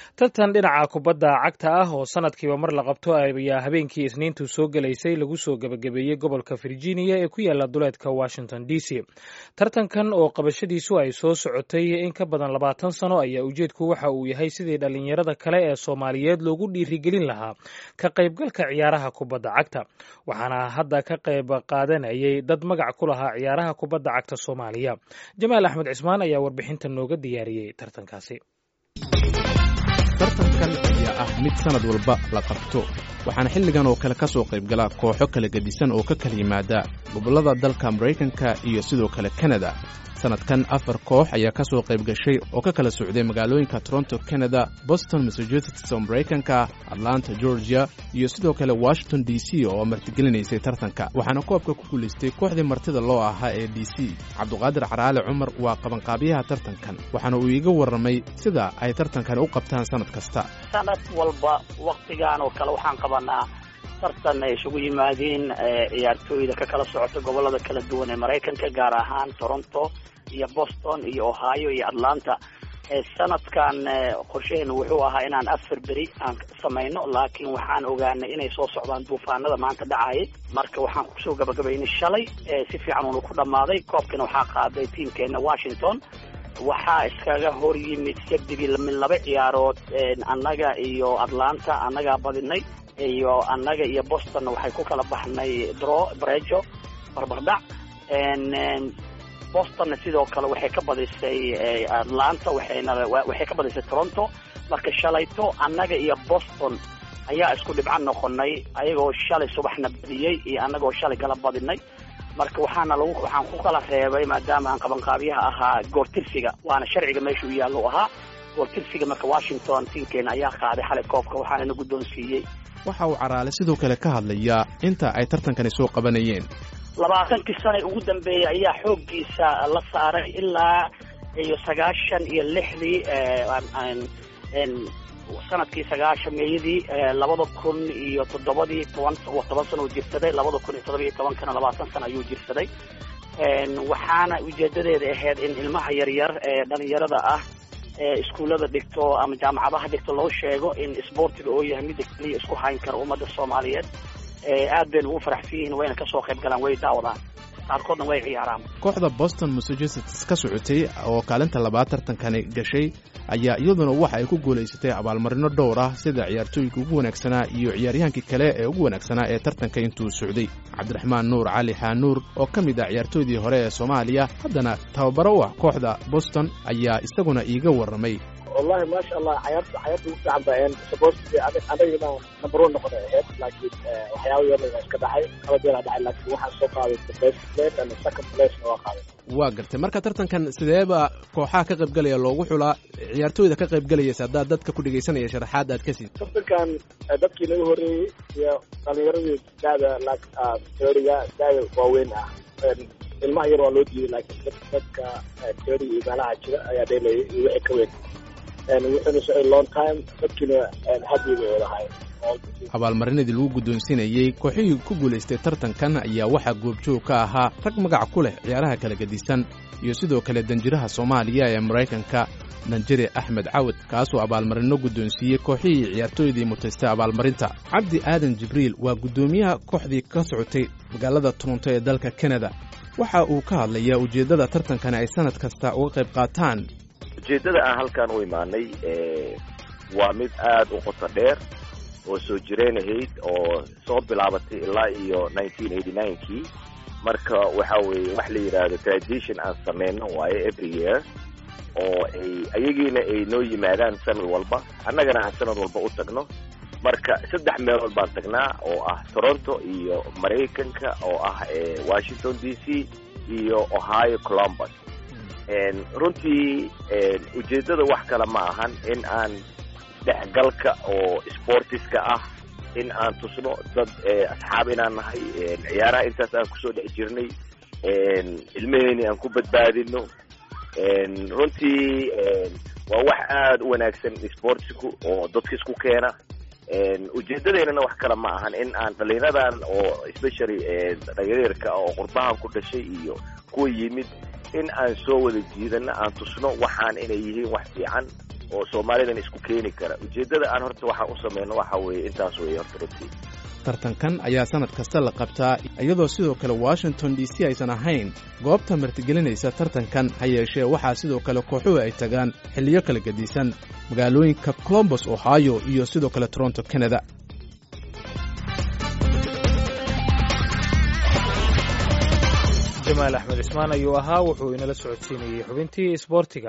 tartan dhinaca kubadda cagta ah oo sanadkiiba mar la qabto ayaa habeenkii isniintu soo gelaysay lagu soo gebagabeeyey gobolka virginia ee ku yaala duleedka washington d c tartankan oo qabashadiisu ay soo socotay in ka badan 20 sano ayaa ujeedku waxa uu yahay sidii dhalinyarada kale ee soomaaliyeed loogu dhiirigelin lahaa ka qaybgalka ciyaaraha kubadda cagta waxaana hadda ka qayb qaadanayay dad magac ku lahaa ciyaaraha kubadda cagta soomaaliya. Jamaal Axmed Cismaan ayaa warbixinta nooga diyaariyey tartankaasi. tartankan ayaa ah mid sanad walba la qabto waxaana xilligan oo kale ka soo qaybgala kooxo kala gedisan oo ka kala yimaada gobollada dalka Mareykanka iyo sidoo kale Canada. sanadkan 4 koox ayaa ka soo qayb gashay oo ka kala socday magaalooyinka Toronto, Canada, Boston, Massachusetts, Mareykanka, Atlanta, Georgia iyo sidoo kale Washington DC oo martigelinaysay tartanka. waxaana koobka ku guuleystay kooxdii martida loo ahaa ee DC. Cabduqaadir Caraale Cumar waa qabanqaabiyaha tartankan waxaana uu iiga warramay sida ay tartankan u qabtaan sanad kasta. sanad walba waqtigan oo kale waxaan qabanaa tartan ay isugu yimaadeen ciyaartooyda ka kala socota gobollada kala duwan ee Mareykanka, gaar ahaan Toronto iyo Boston iyo Ohio iyo Atlanta. sanadkan qorsheenu wuxuu ahaa inaan 4 beri aan sameeyno, laakiin waxaan ogaanay inay soo socdaan duufaanada maanta dhacay. marka waxaan ku soo gabagabaynay shalay si fiican uu ku dhamaaday. koobkana waxaa qaaday tiimkeena Washington. waxaa iskaga hor yimid sabtigi min 2 ciyaarood annaga iyo Atlanta annaga badinay iyo annaga iyo Boston waxay ku kala baxnay brejo barbardhac. Boston sidoo kale waxay ka badisay Atlanta, waxay ka badisay Toronto. marka shalayto annaga iyo Boston ayaa isku dhibcan noqonay, ayagoo shalay subaxna badiyay iyo annagoo shalay kala badinay. marka waxaan ku kala reebay maadaama aan qabanqaabiyaha ahaa goortirsiga, waana sharciga meesha uu yaallo ahaa goortirsiga. marka Washington tiimkeena ayaa qaaday xalay koobka waxaana guddoonsiiyey. waxa uu Caraale sidoo kale ka hadlayaa inta ay tartankani soo qabanayeen. 20 sano ugu dambeeyay ayaa xooggiisa la saaray ilaa iyo 96 sanadkii 90meeyadii 2007 10 sano jirsaday. 2017 kana 20 sano ayuu jirsaday. waxaana ujeedadeeda ahayd in ilmaha yaryar ee dhalinyarada ah iskuulada dhigto ama jaamacadaha dhigto loo sheego in isboortiga oo yahay mid kaliya isku hayn kara ummadda Soomaaliyeed. aad bay ugu faraxsan yihiin wayna ka soo qayb galaan, way daawadaan, qaarkoodna way ciyaaraan. kooxda Boston Massachusetts ka socotay oo kaalinta 2 tartankani gashay ayaa iyaduna waxa ay ku guuleysatay abaalmarino dhowr ah sida ciyaartooyinka ugu wanaagsanaa iyo ciyaaryahankii kale ee ugu wanaagsanaa ee tartanka intuu socday. Cabdiraxmaan Nuur Cali Xaanuur oo ka mid ah ciyaartooydii hore ee Soomaaliya haddana tababaro u ah kooxda Boston ayaa isaguna iiga warramay. والله ما شاء الله حياته وسع بين سبورت أنا نمبر 1 نقطة هيك، لكن وحياوي يوم كذا حي خلاص يلا دعي لك واحد سوق هذا البلايس لأن السكند بلايس واقع. waa gartay marka tartankan sideeba kooxaha ka qayb galaya loogu xulaa ciyaartooyda ka qayb galaya saada dadka ku dhageysanaya sharaxaad aad ka sii. tartankan dadkii lagu horeeyay iyo dhalinyaradii daada teoriga daada waaweyn ah ilmaha yar waa loo diiday, laakiin dadka teoriga meelaha jira ayaa dheelayay iyo wixii ka weyn wuxuuna socday long time. dadkiina haddii bay wadahay. abaalmarinadii lagu guddoonsiinayey kooxihii ku guulaystay tartankan ayaa waxaa goobjoog ka ahaa rag magac ku leh ciyaaraha kala gedisan iyo sidoo kale danjiraha Soomaaliya ee Mareykanka Danjire Axmed Cawad, kaasoo abaalmarino guddoonsiiyey kooxihii ciyaartooydii mutaystay abaalmarinta. Cabdi Aadan Jibriil waa guddoomiyaha kooxdii ka socotay magaalada Toronto ee dalka Canada. waxa uu ka hadlayaa ujeeddada tartankan ay sanad kasta uga qayb qaataan. ujeeddada aan halkan u imaanay waa mid aad u qoto dheer oo soo jireen ahayd oo soo bilaabatay ilaa iyo 1989kii. marka waxa weeye wax la yiraahdo tradition aan sameeyno waaye every year oo ayagiina ay noo yimaadaan sanad walba, annagana aan sanad walba u tagno. marka 3 meelood baan tagnaa oo ah Toronto iyo Mareykanka oo ah Washington DC iyo Ohio Columbus. runtii ujeedada wax kale ma ahan in aan dhexgalka oo sportiska ah in aan tusno dad asxaab inaan nahay, ciyaaraha intaas aan kusoo dhex jirnay, ilmaheeni aan ku badbaadino. runtii waa wax aad u wanaagsan sportsku oo dadka isku keena. ujeedadeennana wax kale ma ahan in aan dhalinyaradan oo especially dhalinyarka oo qurbahan ku dhashay iyo kuwa yimid in aan soo wada jiidano, aan tusno waxaan inay yihiin wax fiican oo soomaalidan isku keeni kara. Ujeeddada aan horta waxaan u samayno waxa weeye intaas weeye horta runtii. tartankan ayaa sanad kasta la qabtaa iyadoo sidoo kale Washington DC aysan ahayn goobta martigelinaysa tartankan ha yeeshee waxaa sidoo kale kooxuhu ay tagaan xilliyo kala gedisan magaalooyinka Columbus Ohio iyo sidoo kale Toronto Canada. Jamaal Axmed Ismaan ayuu ahaa wuxuu inala socodsiinayay xubintii isboortiga.